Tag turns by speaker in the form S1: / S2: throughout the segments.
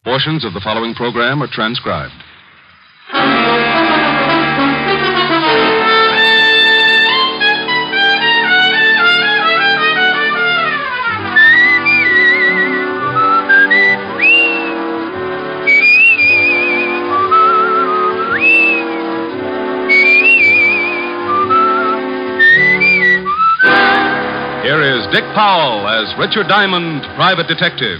S1: Portions of the following program are transcribed. Here is Dick Powell as Richard Diamond, private detective.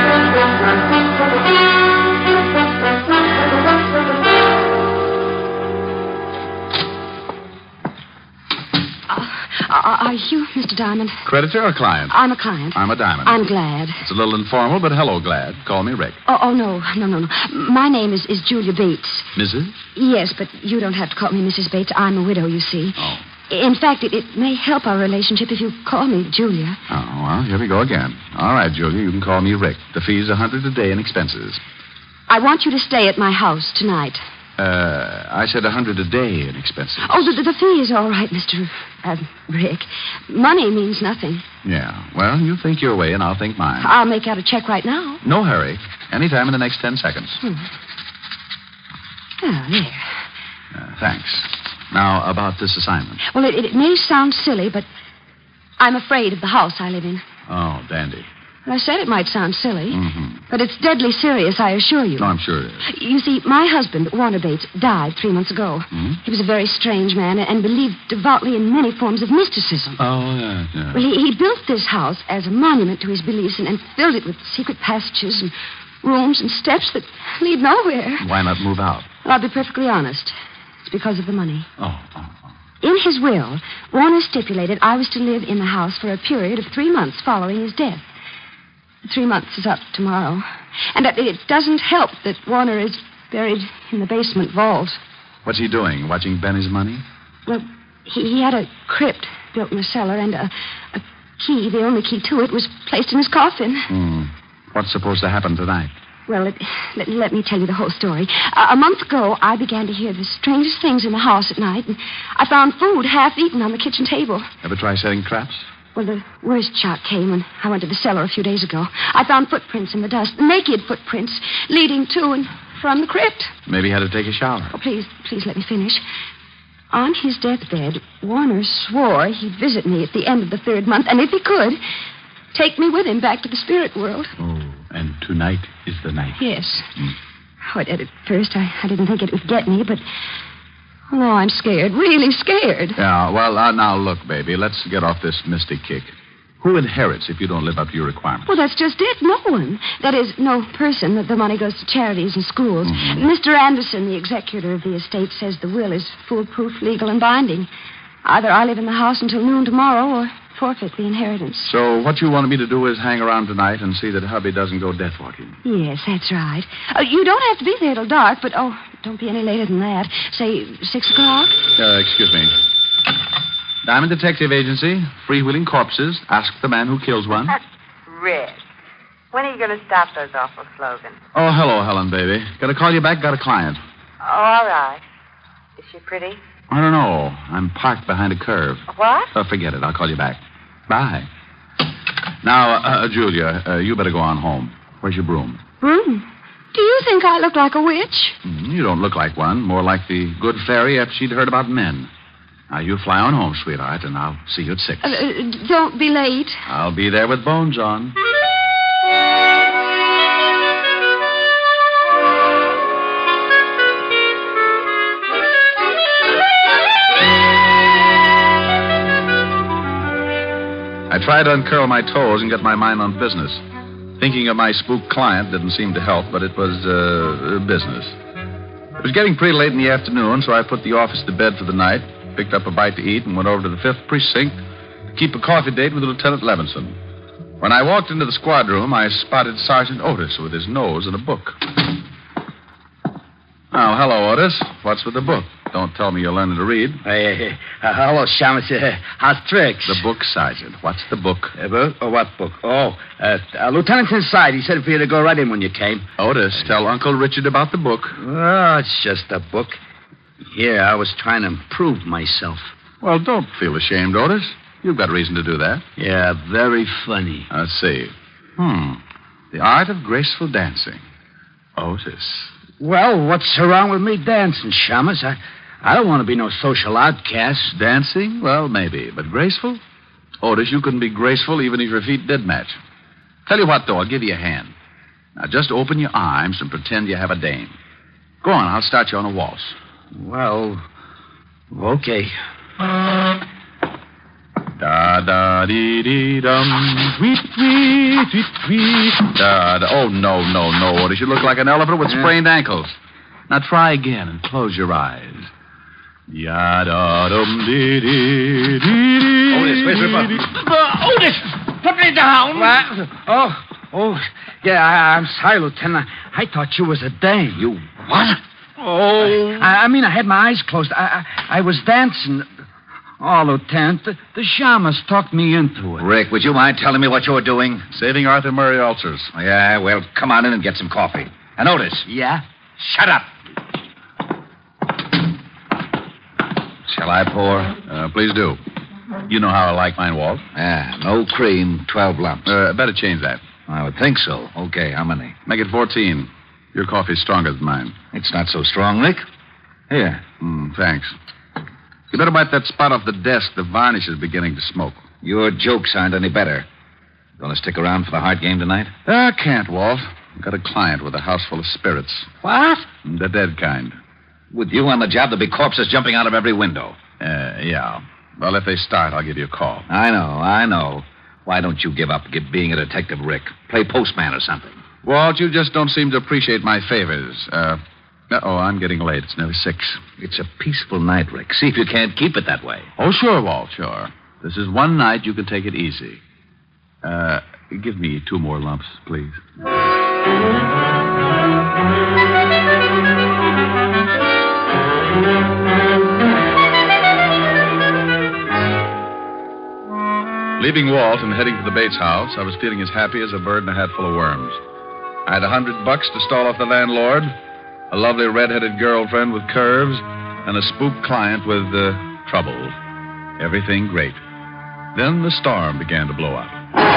S2: Are you Mr. Diamond?
S1: Creditor or client?
S2: I'm a client.
S1: I'm a Diamond.
S2: I'm Glad.
S1: It's a little informal, but hello, Glad. Call me Rick.
S2: Oh, no. My name is Julia Bates.
S1: Mrs.?
S2: Yes, but you don't have to call me Mrs. Bates. I'm a widow, you see.
S1: Oh.
S2: In fact, it may help our relationship if you call me Julia.
S1: Oh, well, here we go again. All right, Julia, you can call me Rick. The fee's $100 a day in expenses.
S2: I want you to stay at my house tonight.
S1: I said $100 a day in expenses.
S2: Oh, the fee is all right, Mr. Rick. Money means nothing.
S1: Yeah, well, you think your way and I'll think mine.
S2: I'll make out a check right now.
S1: No hurry. Anytime in the next 10 seconds.
S2: Oh, there.
S1: Thanks. Now, about this assignment.
S2: Well, it may sound silly, but I'm afraid of the house I live in.
S1: Oh, dandy.
S2: I said it might sound silly,
S1: Mm-hmm.
S2: but it's deadly serious, I assure you.
S1: No, I'm sure it is.
S2: You see, my husband, Warner Bates, died 3 months ago.
S1: Hmm?
S2: He was a very strange man and believed devoutly in many forms of mysticism.
S1: Oh, yeah.
S2: Well, he built this house as a monument to his beliefs and filled it with secret passages and rooms and steps that lead nowhere.
S1: Why not move out?
S2: Well, I'll be perfectly honest. It's because of the money.
S1: Oh.
S2: In his will, Warner stipulated I was to live in the house for a period of 3 months following his death. 3 months is up tomorrow. And it doesn't help that Warner is buried in the basement vault.
S1: What's he doing? Watching Benny's money?
S2: Well, he had a crypt built in the cellar, and a key, the only key to it, was placed in his coffin.
S1: What's supposed to happen tonight?
S2: Well, let me tell you the whole story. A month ago, I began to hear the strangest things in the house at night, and I found food half eaten on the kitchen table.
S1: Ever try setting traps?
S2: Well, the worst shock came when I went to the cellar a few days ago. I found footprints in the dust, naked footprints, leading to and from the crypt.
S1: Maybe he had to take a shower.
S2: Oh, please let me finish. On his deathbed, Warner swore he'd visit me at the end of the 3rd month, and if he could, take me with him back to the spirit world.
S1: Oh, and tonight is the night.
S2: Yes. Oh, at first, I didn't think it would get me, but... Oh, I'm scared, really scared.
S1: Yeah, well, now, look, baby, let's get off this mystic kick. Who inherits if you don't live up to your requirements?
S2: Well, that's just it. No one. That is, no person. The money goes to charities and schools.
S1: Mm-hmm.
S2: Mr. Anderson, the executor of the estate, says the will is foolproof, legal, and binding. Either I live in the house until noon tomorrow or forfeit the inheritance.
S1: So what you wanted me to do is hang around tonight and see that hubby doesn't go death walking.
S2: Yes, that's right. You don't have to be there till dark, but, don't be any later than that. Say 6 o'clock?
S1: Excuse me. Diamond Detective Agency, freewheeling corpses. Ask the man who kills one.
S3: Rick, when are you going to stop those awful slogans?
S1: Oh, hello, Helen, baby. Got to call you back. Got a client.
S3: Oh, all right. Is she pretty?
S1: I don't know. I'm parked behind a curve.
S3: What?
S1: Oh, forget it. I'll call you back. Bye. Now, Julia, you better go on home. Where's your broom?
S2: Broom? Do you think I look like a witch?
S1: You don't look like one. More like the good fairy after she'd heard about men. Now, you fly on home, sweetheart, and I'll see you at 6.
S2: Don't be late.
S1: I'll be there with bones on. I tried to uncurl my toes and get my mind on business. Thinking of my spooked client didn't seem to help, but it was business. It was getting pretty late in the afternoon, so I put the office to bed for the night, picked up a bite to eat, and went over to the 5th Precinct to keep a coffee date with Lieutenant Levinson. When I walked into the squad room, I spotted Sergeant Otis with his nose in a book. Oh, hello, Otis. What's with the book? Don't tell me you're learning to read.
S4: Hello, Shamus. How's tricks?
S1: The book, Sergeant. What's the book?
S4: Book? Oh, what book? Lieutenant's inside. He said for you to go right in when you came.
S1: Otis, tell Uncle Richard about the book.
S4: Oh, it's just a book. Here, I was trying to improve myself.
S1: Well, don't feel ashamed, Otis. You've got reason to do that.
S4: Yeah, very funny.
S1: Let's see. The Art of Graceful Dancing. Otis.
S4: Well, what's wrong with me dancing, Shamus? I don't want to be no social outcast.
S1: Dancing? Well, maybe. But graceful? Otis, you couldn't be graceful even if your feet did match. Tell you what, though, I'll give you a hand. Now, just open your arms and pretend you have a dame. Go on, I'll start you on a waltz.
S4: Well, okay.
S1: Da da dee dee dum, tweet tweet tweet tweet. Da da. Oh no, Otis! You look like an elephant with sprained ankles. Now try again and close your eyes. Ya da dum dee dee dee.
S4: Otis, where's your butt? Otis, put me down. Oh, yeah. I'm sorry, Lieutenant. I thought you was a dame.
S1: You what?
S4: Oh, I mean, I had my eyes closed. I was dancing. Oh, Lieutenant, the shamus talked me into it.
S5: Rick, would you mind telling me what you were doing?
S1: Saving Arthur Murray ulcers.
S5: Yeah, well, come on in and get some coffee. And Otis.
S4: Yeah?
S5: Shut up. Shall I pour?
S1: Please do. You know how I like mine, Walt.
S5: Yeah, no cream, 12 lumps.
S1: Better change that.
S5: I would think so. Okay, how many?
S1: Make it 14. Your coffee's stronger than mine.
S5: It's not so strong, Rick. Here.
S1: Thanks. You better wipe that spot off the desk. The varnish is beginning to smoke.
S5: Your jokes aren't any better. Gonna stick around for the Hart game tonight?
S1: Can't, Walt. I've got a client with a house full of spirits.
S5: What?
S1: The dead kind.
S5: With you on the job, there'll be corpses jumping out of every window.
S1: Yeah. Well, if they start, I'll give you a call.
S5: I know. Why don't you give up being a detective, Rick? Play postman or something.
S1: Walt, you just don't seem to appreciate my favors. I'm getting late. It's nearly 6.
S5: It's a peaceful night, Rick. See if you can't keep it that way.
S1: Oh, sure, Walt, sure. This is one night you can take it easy. Give me 2 more lumps, please. Leaving Walt and heading to the Bates house, I was feeling as happy as a bird in a hat full of worms. I had $100 to stall off the landlord, a lovely red-headed girlfriend with curves, and a spook client with troubles. Everything great. Then the storm began to blow up.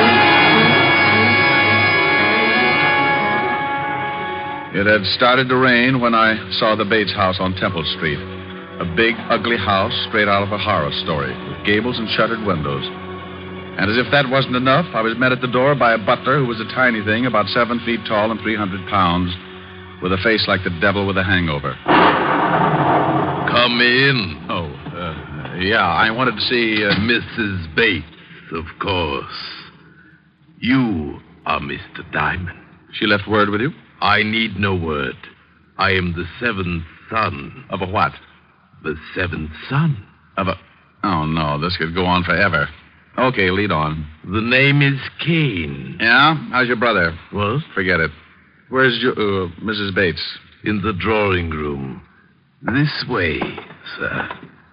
S1: It had started to rain when I saw the Bates house on Temple Street. A big, ugly house straight out of a horror story, with gables and shuttered windows. And as if that wasn't enough, I was met at the door by a butler who was a tiny thing, about 7 feet tall and 300 pounds, with a face like the devil with a hangover.
S6: Come in.
S1: Yeah, I wanted to see
S6: Mrs. Bates, of course. You are Mr. Diamond.
S1: She left word with you?
S6: I need no word. I am the 7th son.
S1: Of a what?
S6: The 7th son.
S1: Of a... Oh, no, this could go on forever. Okay, lead on.
S6: The name is Kane.
S1: Yeah? How's your brother?
S6: What?
S1: Forget it. Where's your, Mrs. Bates?
S6: In the drawing room. This way, sir.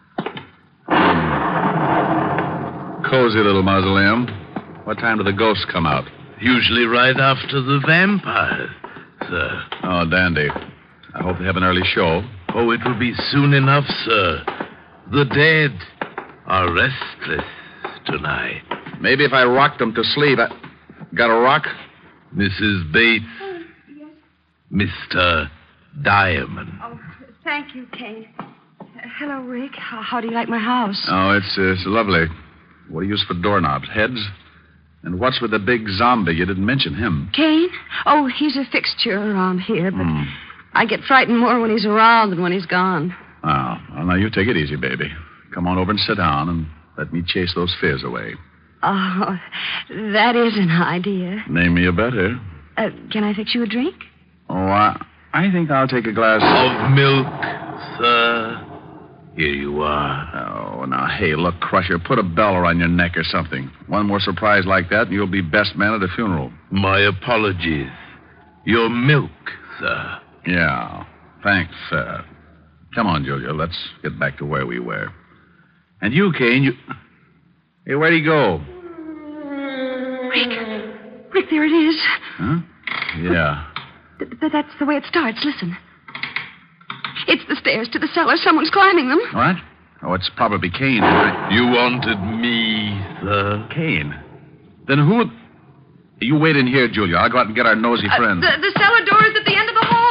S1: Cozy little mausoleum. What time do the ghosts come out?
S6: Usually right after the vampires, sir.
S1: Oh, dandy. I hope they have an early show.
S6: Oh, it will be soon enough, sir. The dead are restless tonight.
S1: Maybe if I rocked them to sleep. Got a rock?
S6: Mrs. Bates.
S2: Yes.
S6: Mr. Diamond.
S2: Oh, thank you, Kane. Hello, Rick. How do you like my house?
S1: Oh, it's lovely. What do you use for doorknobs? Heads? And what's with the big zombie? You didn't mention him.
S2: Kane? Oh, he's a fixture around here, but I get frightened more when he's around than when he's gone.
S1: Oh, well, now you take it easy, baby. Come on over and sit down and let me chase those fears away.
S2: Oh, that is an idea.
S1: Name me a better.
S2: Can I fix you a drink?
S1: Oh, I think I'll take a glass
S6: of milk, sir. Here you are.
S1: Oh, now, hey, look, Crusher, put a bell around your neck or something. One more surprise like that, and you'll be best man at a funeral.
S6: My apologies. Your milk, sir.
S1: Yeah, thanks, sir. Come on, Julia, let's get back to where we were. And you, Kane, you... Hey, where'd he go?
S2: Rick, there it is.
S1: Huh? Yeah.
S2: That's the way it starts. Listen. It's the stairs to the cellar. Someone's climbing them.
S1: What? Oh, it's probably Kane.
S6: You wanted me, sir?
S1: Kane? Then who... You wait in here, Julia. I'll go out and get our nosy friend.
S2: The cellar door is at the end of the hall.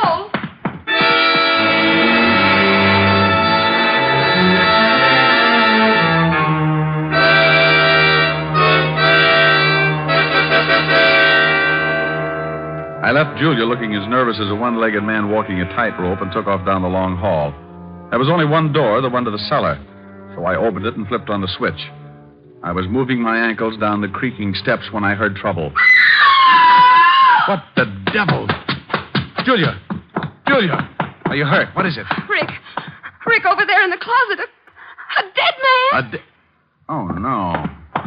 S1: I left Julia looking as nervous as a one-legged man walking a tightrope and took off down the long hall. There was only one door, the one to the cellar, so I opened it and flipped on the switch. I was moving my ankles down the creaking steps when I heard trouble. What the devil? Julia! Julia! Are you hurt? What is it?
S2: Rick. Rick, over there in the closet. A dead man.
S1: Oh, no.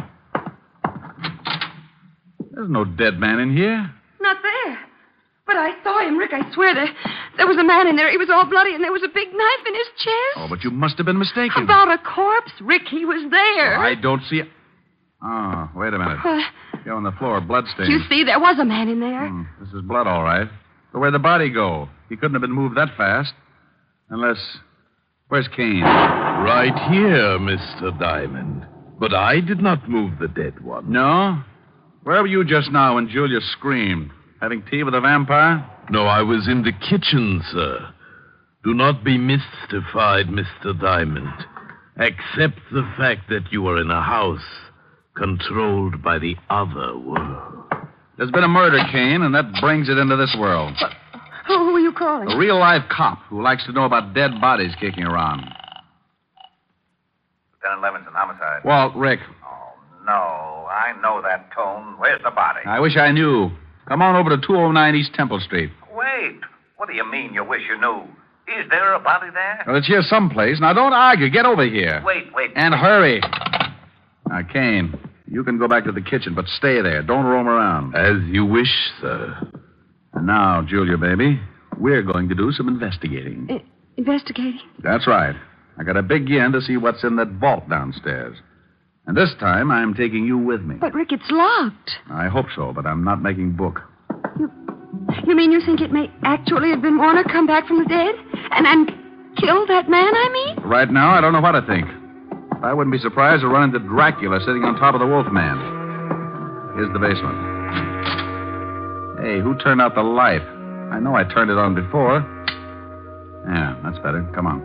S1: There's no dead man in here.
S2: Not there. But I saw him, Rick. I swear there was a man in there. He was all bloody, and there was a big knife in his chest.
S1: Oh, but you must have been mistaken.
S2: About a corpse, Rick. He was there.
S1: I don't see... Oh, wait a minute. Here on the floor, bloodstains.
S2: You see, there was a man in there.
S1: This is blood, all right. But where'd the body go? He couldn't have been moved that fast. Unless... Where's Kane?
S6: Right here, Mr. Diamond. But I did not move the dead one.
S1: No? Where were you just now when Julia screamed? Having tea with a vampire?
S6: No, I was in the kitchen, sir. Do not be mystified, Mr. Diamond. Accept the fact that you are in a house controlled by the other world.
S1: There's been a murder, Kane, and that brings it into this world.
S2: Who are you calling?
S1: A real-life cop who likes to know about dead bodies kicking around.
S5: Lieutenant Levinson, homicide.
S1: Walt, Rick.
S5: Oh, no. I know that tone. Where's the body?
S1: I wish I knew. Come on over to 209 East Temple Street.
S5: Wait. What do you mean you wish you knew? Is there a body there?
S1: Well, it's here someplace. Now, don't argue. Get over here.
S5: Wait.
S1: And hurry. Now, Kane, you can go back to the kitchen, but stay there. Don't roam around.
S6: As you wish, sir.
S1: And now, Julia, baby, we're going to do some investigating.
S2: Investigating?
S1: That's right. I got to begin to see what's in that vault downstairs. And this time, I'm taking you with me.
S2: But, Rick, it's locked.
S1: I hope so, but I'm not making book.
S2: You mean you think it may actually have been Warner come back from the dead? And kill that man, I mean?
S1: Right now, I don't know what to think. I wouldn't be surprised to run into Dracula sitting on top of the Wolfman. Here's the basement. Hey, who turned out the light? I know I turned it on before. Yeah, that's better. Come on.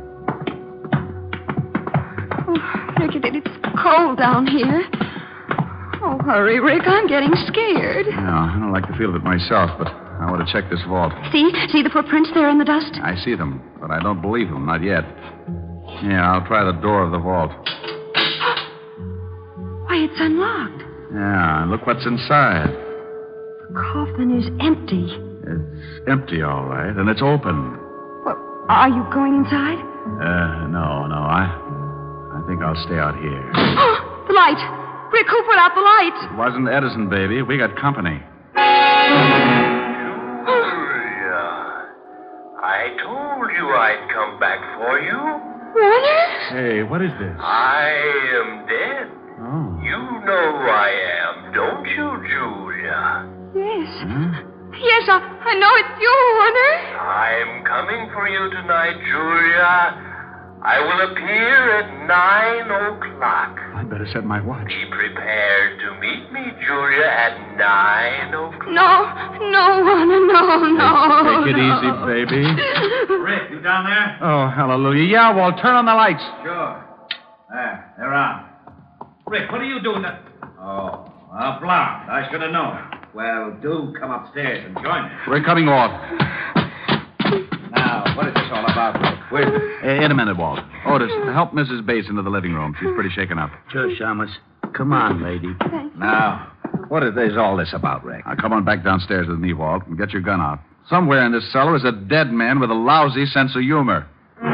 S2: Oh, Rick, it's cold down here. Oh, hurry, Rick. I'm getting scared.
S1: Yeah, I don't like the feel of it myself, but I want to check this vault.
S2: See the footprints there in the dust?
S1: I see them, but I don't believe them, not yet. Yeah, I'll try the door of the vault.
S2: Why, it's unlocked.
S1: Yeah, and look what's inside.
S2: The coffin is empty.
S1: It's empty, all right, and it's open.
S2: Well, are you going inside?
S1: No. I think I'll stay out here.
S2: The light! Rick, who put out the light?
S1: It wasn't Edison, baby. We got company.
S7: Julia, I told you I'd come back for you.
S2: Warner?
S1: Hey, what is this?
S7: I am dead.
S1: Oh.
S7: You know who I am, don't you, Julia?
S2: Yes.
S1: Huh?
S2: Yes, I know it's you, Warner.
S7: I'm coming for you tonight, Julia. I will appear at 9 o'clock.
S1: I'd better set my watch.
S7: Be prepared to meet me, Julia, at 9 o'clock.
S2: No, Warner, no.
S1: Take it easy, baby.
S4: Rick, you down there?
S1: Oh, hallelujah. Yeah, Walt, turn on the lights.
S4: Sure. There, they're on. Rick, what are you doing there? Oh, a blonde. I should have known. Well, do come upstairs and join me.
S1: We're coming, Walt.
S4: Now, what is this all about, Rick?
S1: In a minute, Walt. Otis, help Mrs. Bates into the living room. She's pretty shaken up.
S4: Sure, Shamus. Come on, lady.
S2: Thanks.
S4: Now, what is all this about, Rick?
S1: Now, come on back downstairs with me, Walt, and get your gun out. Somewhere in this cellar is a dead man with a lousy sense of humor.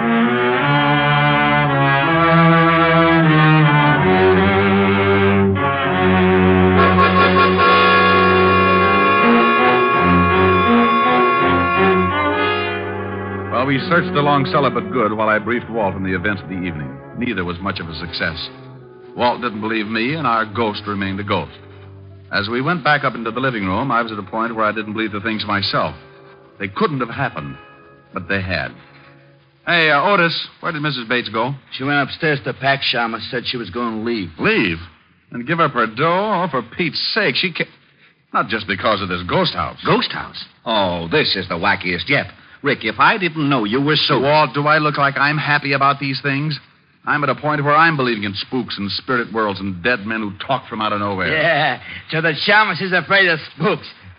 S1: Well, we searched the long cellar but good while I briefed Walt on the events of the evening. Neither was much of a success. Walt didn't believe me, and our ghost remained a ghost. As we went back up into the living room, I was at a point where I didn't believe the things myself. They couldn't have happened, but they had. Hey, Otis, where did Mrs. Bates go?
S4: She went upstairs to pack, Shamus. Said she was going to leave.
S1: Leave? And give up her dough? Oh, for Pete's sake, she can't... Not just because of this ghost house.
S5: Ghost house? Oh, this is the wackiest yet. Rick, if I didn't know you were so...
S1: Walt, do I look like I'm happy about these things? I'm at a point where I'm believing in spooks and spirit worlds and dead men who talk from out of nowhere.
S4: Yeah, so that Shamus is afraid of spooks.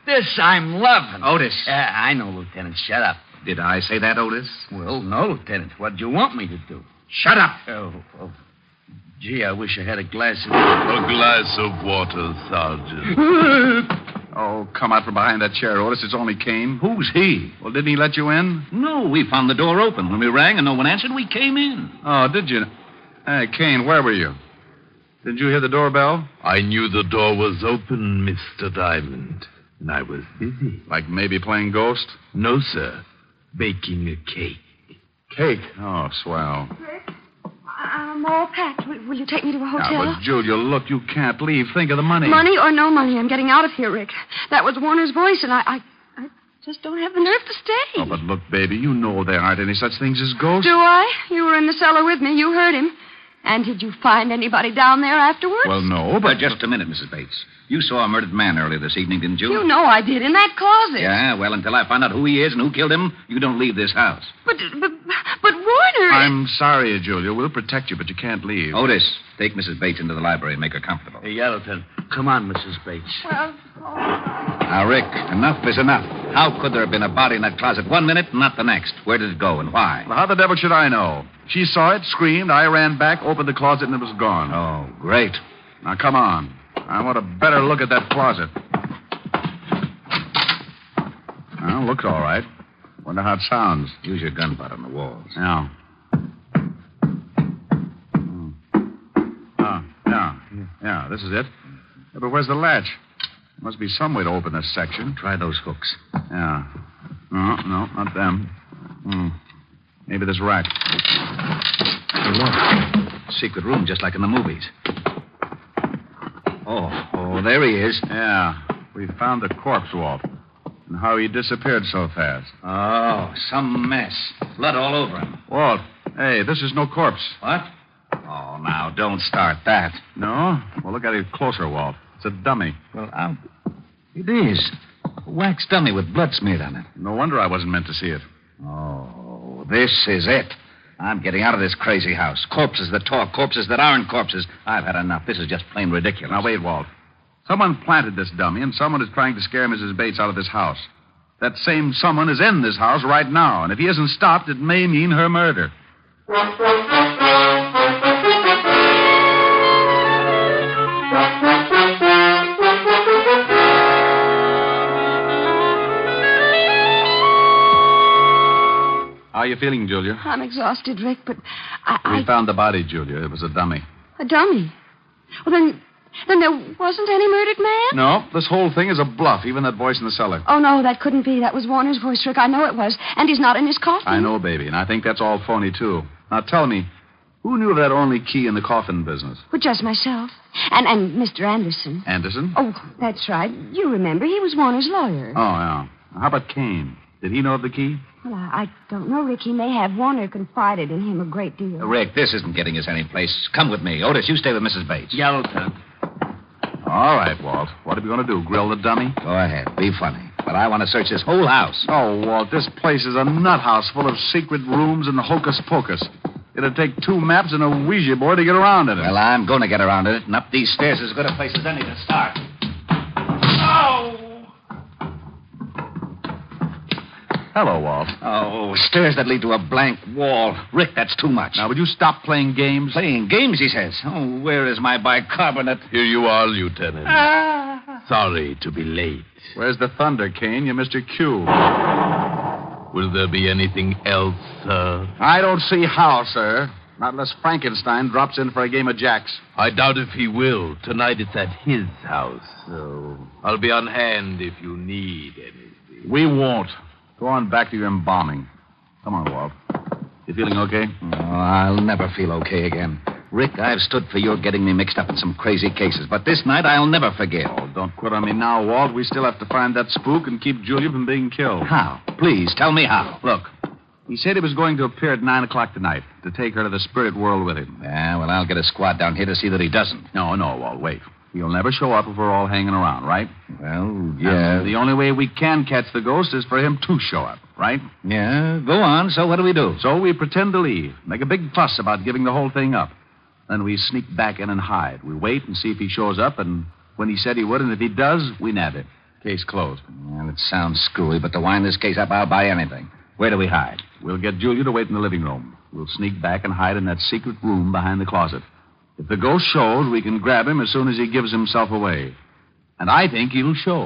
S8: This I'm loving.
S5: Otis.
S8: Yeah, I know, Lieutenant. Shut up.
S5: Did I say that, Otis?
S8: Well, no, Lieutenant. What'd you want me to do?
S5: Shut up.
S8: Oh. Gee, I wish I had a glass of...
S6: A glass of water, Sergeant.
S1: Oh, come out from behind that chair, Otis. It's only Kane.
S5: Who's he?
S1: Well, didn't he let you in?
S5: No, we found the door open. When we rang and no one answered, we came in.
S1: Oh, did you? Hey, Kane, where were you? Didn't you hear the doorbell?
S6: I knew the door was open, Mr. Diamond, and I was busy.
S1: Like maybe playing Ghost?
S6: No, sir. Baking a cake.
S1: Cake? Oh, swell.
S2: Rick, I'm all packed. Will you take me to a hotel?
S1: Now, but Julia, look, you can't leave. Think of the money.
S2: Money or no money, I'm getting out of here, Rick. That was Warner's voice, and I just don't have the nerve to stay.
S1: Oh, but look, baby, you know there aren't any such things as ghosts.
S2: Do I? You were in the cellar with me. You heard him. And did you find anybody down there afterwards?
S1: Well, no,
S5: But
S1: but...
S5: just a minute, Mrs. Bates. You saw a murdered man earlier this evening, didn't you?
S2: You know I did, in that closet.
S5: Yeah, well, until I find out who he is and who killed him, you don't leave this house.
S2: But Warner...
S1: I'm sorry, Julia. We'll protect you, but you can't leave.
S5: Otis, take Mrs. Bates into the library and make her comfortable.
S8: Hey, yeah, Lieutenant. Come on, Mrs. Bates.
S2: Well,
S5: Now, Rick, enough is enough. How could there have been a body in that closet one minute and not the next? Where did it go and why?
S1: Well, how the devil should I know? She saw it, screamed, I ran back, opened the closet, and it was gone.
S5: Oh, great.
S1: Now, come on. I want a better look at that closet. Well, looks all right. Wonder how it sounds.
S5: Use your gun butt on the walls.
S1: Yeah. Yeah, this is it. Yeah, but where's the latch? There must be some way to open this section.
S5: Try those hooks.
S1: Yeah. No, not them. Maybe this rack.
S5: Hey, look. Secret room, just like in the movies. Oh, there he is.
S1: Yeah. We found the corpse, Walt. And how he disappeared so fast.
S5: Oh, some mess. Blood all over him.
S1: Walt, hey, this is no corpse.
S5: What? Oh, now, don't start that.
S1: No? Well, look at it closer, Walt. It's a dummy.
S5: Well, it is. A wax dummy with blood smeared on it.
S1: No wonder I wasn't meant to see it.
S5: Oh, this is it. I'm getting out of this crazy house. Corpses that talk, corpses that aren't corpses. I've had enough. This is just plain ridiculous.
S1: Now, wait, Walt. Someone planted this dummy, and someone is trying to scare Mrs. Bates out of this house. That same someone is in this house right now, and if he isn't stopped, it may mean her murder. How are you feeling, Julia?
S2: I'm exhausted, Rick, but
S1: We found the body, Julia. It was a dummy.
S2: A dummy? Well, then there wasn't any murdered man?
S1: No, this whole thing is a bluff, even that voice in the cellar.
S2: Oh, no, that couldn't be. That was Warner's voice, Rick. I know it was. And he's not in his coffin.
S1: I know, baby, and I think that's all phony, too. Now, tell me, who knew of that only key in the coffin business?
S2: Well, just myself. And Mr. Anderson.
S1: Anderson?
S2: Oh, that's right. You remember, he was Warner's lawyer.
S1: Oh, yeah. How about Kane? Did he know of the key?
S2: Well, I don't know, Rick. He may have. Warner confided in him a great deal.
S5: Rick, this isn't getting us any place. Come with me. Otis, you stay with Mrs. Bates.
S8: Yeah, Lieutenant.
S1: All right, Walt. What are we going to do, grill the dummy?
S5: Go ahead. Be funny. But I want to search this whole house.
S1: Oh, Walt, this place is a nut house full of secret rooms and hocus pocus. It'd take 2 maps and a Ouija board to get around in it.
S5: Well, I'm going to get around it, and up these stairs is as good a place as any to start. Oh!
S1: Hello, Walt.
S5: Oh, stairs that lead to a blank wall. Rick, that's too much.
S1: Now, would you stop playing games?
S5: Playing games, he says. Oh, where is my bicarbonate?
S6: Here you are, Lieutenant. Sorry to be late.
S1: Where's the thunder, Kane? You're Mr. Q.
S6: Will there be anything else, sir?
S1: I don't see how, sir. Not unless Frankenstein drops in for a game of jacks.
S6: I doubt if he will. Tonight it's at his house, so I'll be on hand if you need anything.
S1: We won't. Go on back to your embalming. Come on, Walt. You feeling okay?
S5: Oh, I'll never feel okay again. Rick, I've stood for your getting me mixed up in some crazy cases, but this night I'll never forgive.
S1: Oh, don't quit on me now, Walt. We still have to find that spook and keep Julia from being killed.
S5: How? Please, tell me how.
S1: Look, he said he was going to appear at 9 o'clock tonight to take her to the spirit world with him.
S5: Yeah, well, I'll get a squad down here to see that he doesn't.
S1: No, Walt, wait. He'll never show up if we're all hanging around, right?
S5: Well, yeah.
S1: And the only way we can catch the ghost is for him to show up, right?
S5: Yeah, go on. So what do we do?
S1: So we pretend to leave, make a big fuss about giving the whole thing up. Then we sneak back in and hide. We wait and see if he shows up, and when he said he would, and if he does, we nab him. Case closed.
S5: Well, it sounds screwy, but to wind this case up, I'll buy anything. Where do we hide?
S1: We'll get Julia to wait in the living room. We'll sneak back and hide in that secret room behind the closet. If the ghost shows, we can grab him as soon as he gives himself away. And I think he'll show.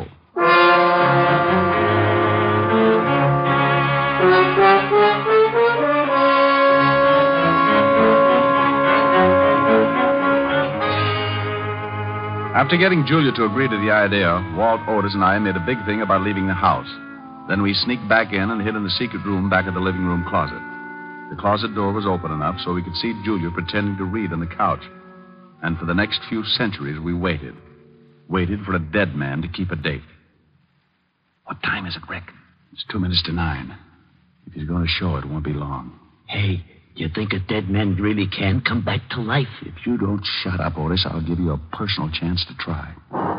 S1: After getting Julia to agree to the idea, Walt, Otis, and I made a big thing about leaving the house. Then we sneaked back in and hid in the secret room back of the living room closet. The closet door was open enough so we could see Julia pretending to read on the couch. And for the next few centuries, we waited. Waited for a dead man to keep a date.
S5: What time is it, Rick?
S1: It's 2 minutes to 9. If he's going to show, it won't be long.
S8: Hey, you think a dead man really can come back to life?
S1: If you don't shut up, Otis, I'll give you a personal chance to try.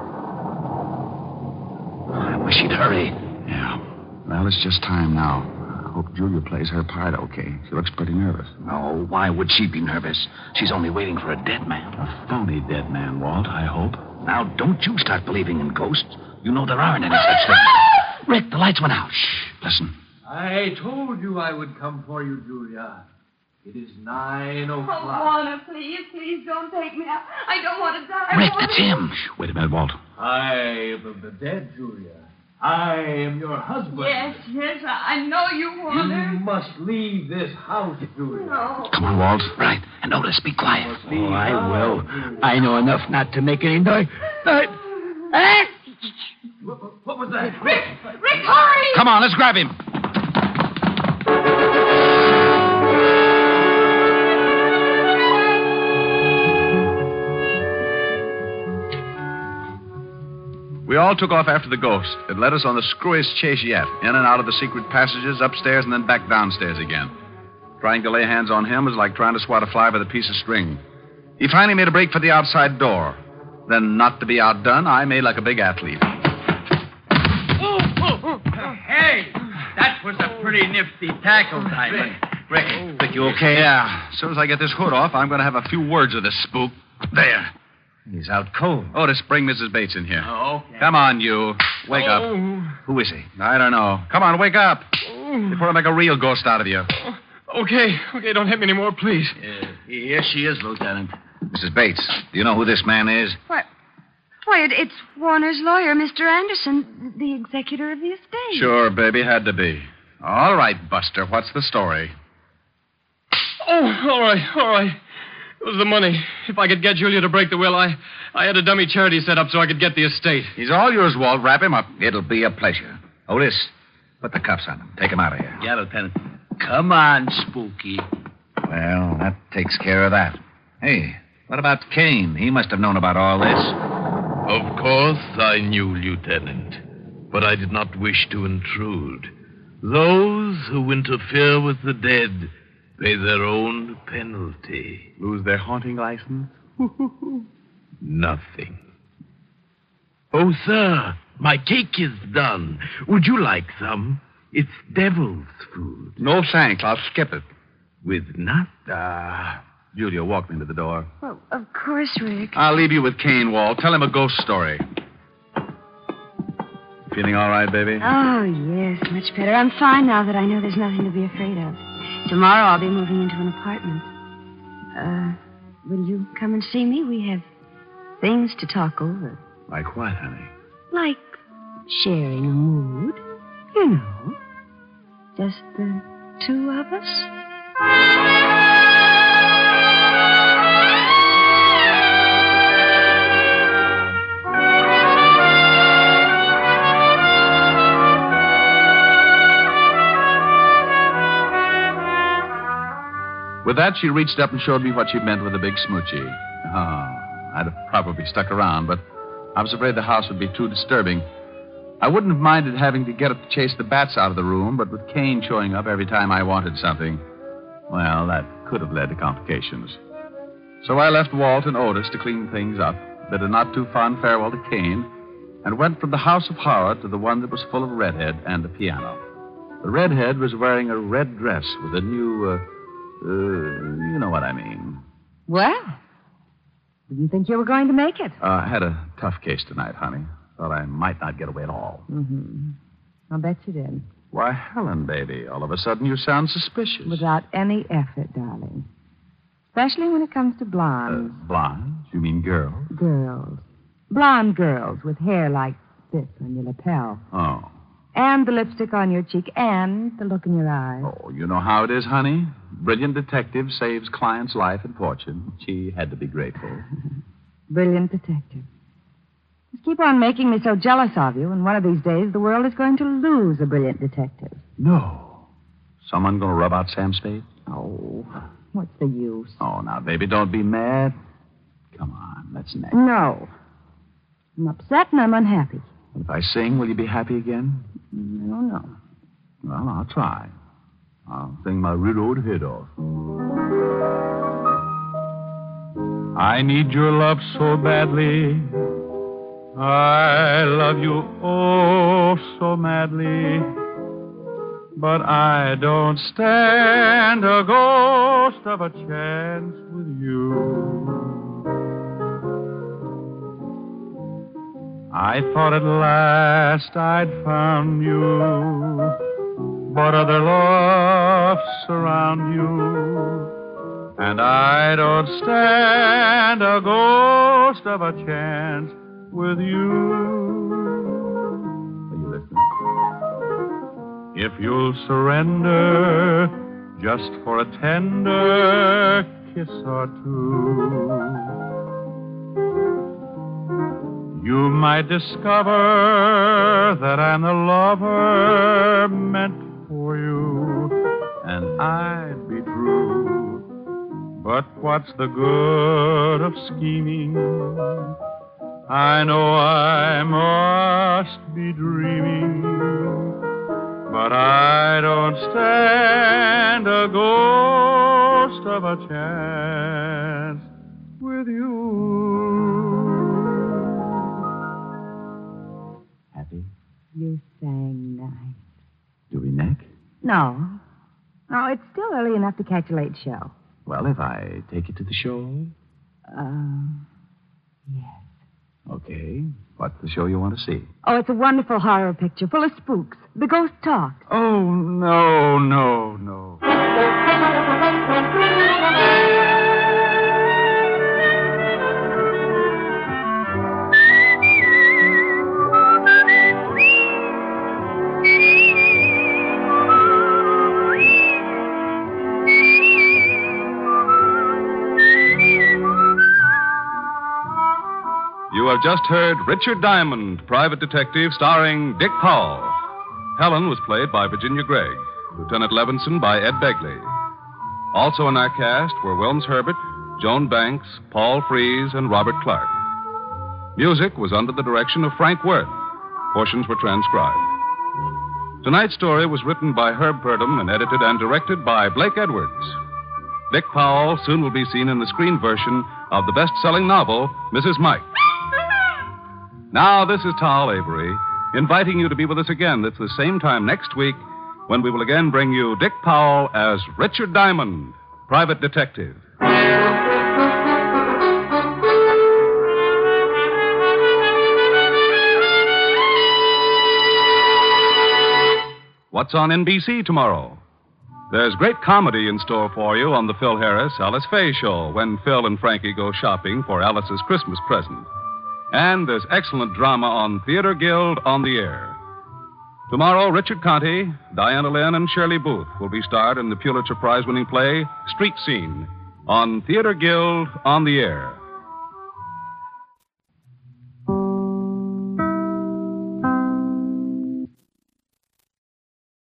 S5: I wish he'd hurry.
S1: Yeah. Well, it's just time now. I hope Julia plays her part okay. She looks pretty nervous.
S5: No, why would she be nervous? She's only waiting for a dead man.
S1: A phony dead man, Walt, I hope.
S5: Now, don't you start believing in ghosts. You know there aren't any such things. Rick, the lights went out. Shh, listen.
S9: I told you I would come for you, Julia. It is 9 o'clock.
S2: Oh, Warner, please don't take me out. I don't want to die.
S5: Rick, that's him.
S1: Shh, wait a minute, Walt.
S9: I am of the dead, Julia. I am your husband.
S2: Yes, I know you, Warner.
S9: You must leave this house, Julia.
S2: No.
S1: Come on, Walt.
S5: Right, and Otis, be quiet.
S8: Oh, I will. I know enough not to make any noise.
S9: What was that?
S2: Rick, hurry!
S1: Come on, let's grab him. We all took off after the ghost. It led us on the screwiest chase yet, in and out of the secret passages, upstairs, and then back downstairs again. Trying to lay hands on him was like trying to swat a fly with a piece of string. He finally made a break for the outside door. Then, not to be outdone, I made like a big athlete.
S4: Hey, that was a pretty nifty tackle, Diamond.
S5: Rick, you okay?
S1: Yeah. As soon as I get this hood off, I'm going to have a few words with this spook. There.
S5: He's out cold.
S1: Otis, bring Mrs. Bates in here.
S4: Oh, okay.
S1: Come on, you. Wake up.
S5: Who is he?
S1: I don't know. Come on, wake up. Before I make a real ghost out of you.
S9: Okay, don't hit me anymore, please.
S8: Here she is, Lieutenant.
S5: Mrs. Bates, do you know who this man is?
S2: Why, it's Warner's lawyer, Mr. Anderson, the executor of the estate.
S1: Sure, baby, had to be. All right, Buster, what's the story?
S9: Oh, all right. It was the money. If I could get Julia to break the will, I had a dummy charity set up so I could get the estate.
S1: He's all yours, Walt. Wrap him up.
S5: It'll be a pleasure. Otis, put the cuffs on him. Take him out of here.
S8: Yeah, Lieutenant. Come on, Spooky.
S5: Well, that takes care of that. Hey, what about Kane? He must have known about all this.
S6: Of course I knew, Lieutenant, but I did not wish to intrude. Those who interfere with the dead pay their own penalty.
S1: Lose their haunting license?
S6: Nothing. Oh, sir, my cake is done. Would you like some? It's devil's food.
S1: No, thanks. I'll skip it.
S6: With nuts?
S1: Julia, walk me to the door.
S2: Well, of course, Rick.
S1: I'll leave you with Kane, Walt. Tell him a ghost story. Feeling all right, baby?
S2: Oh, yes, much better. I'm fine now that I know there's nothing to be afraid of. Tomorrow I'll be moving into an apartment. Will you come and see me? We have things to talk over.
S1: Like what, honey?
S2: Like sharing a mood. You know. Just the two of us.
S1: With that, she reached up and showed me what she meant with a big smoochie. I'd have probably stuck around, but I was afraid the house would be too disturbing. I wouldn't have minded having to get up to chase the bats out of the room, but with Kane showing up every time I wanted something, well, that could have led to complications. So I left Walt and Otis to clean things up, bid a not-too-fond farewell to Kane, and went from the house of horror to the one that was full of redhead and a piano. The redhead was wearing a red dress with a new, you know what I mean.
S2: Well, didn't think you were going to make it.
S1: I had a tough case tonight, honey. Thought I might not get away at all.
S10: Mm-hmm. I'll bet you did.
S1: Why, Helen, baby, all of a sudden you sound suspicious.
S10: Without any effort, darling. Especially when it comes to blondes.
S1: Blondes? You mean girls?
S10: Girls. Blonde girls with hair like this on your lapel.
S1: Oh.
S10: And the lipstick on your cheek and the look in your eyes.
S1: Oh, you know how it is, honey? Brilliant detective saves client's life and fortune. She had to be grateful.
S10: Brilliant detective. Just keep on making me so jealous of you, and one of these days the world is going to lose a brilliant detective.
S1: No. Someone going to rub out Sam Spade?
S10: Oh, what's the use?
S1: Oh, now, baby, don't be mad. Come on, let's next.
S10: No. I'm upset and I'm unhappy.
S1: If I sing, will you be happy again?
S10: I don't know.
S1: Well, I'll try. I'll sing my real old head off. I need your love so badly. I love you oh so madly. But I don't stand a ghost of a chance with you. I thought at last I'd found you, but other loves surround you, and I don't stand a ghost of a chance with you. Are you listening? If you'll surrender just for a tender kiss or two, you might discover that I'm the lover meant for you, and I'd be true. But what's the good of scheming? I know I must be dreaming, but I don't stand a ghost of a chance with you.
S10: You sang nice.
S1: Do we neck?
S10: No. No, it's still early enough to catch a late show.
S1: Well, if I take you to the show?
S10: Yes.
S1: Okay. What's the show you want to see?
S10: Oh, it's a wonderful horror picture full of spooks. The ghost talk.
S1: Oh, no.
S11: You have just heard Richard Diamond, Private Detective, starring Dick Powell. Helen was played by Virginia Gregg, Lieutenant Levinson by Ed Begley. Also in our cast were Wilms Herbert, Joan Banks, Paul Frees, and Robert Clark. Music was under the direction of Frank Worth. Portions were transcribed. Tonight's story was written by Herb Purdom and edited and directed by Blake Edwards. Dick Powell soon will be seen in the screen version of the best-selling novel, Mrs. Mike. Now, this is Tal Avery, inviting you to be with us again at the same time next week when we will again bring you Dick Powell as Richard Diamond, Private Detective. What's on NBC tomorrow? There's great comedy in store for you on the Phil Harris, Alice Faye show when Phil and Frankie go shopping for Alice's Christmas present. And there's excellent drama on Theater Guild on the Air. Tomorrow, Richard Conte, Diana Lynn, and Shirley Booth will be starred in the Pulitzer Prize-winning play Street Scene on Theater Guild on the Air.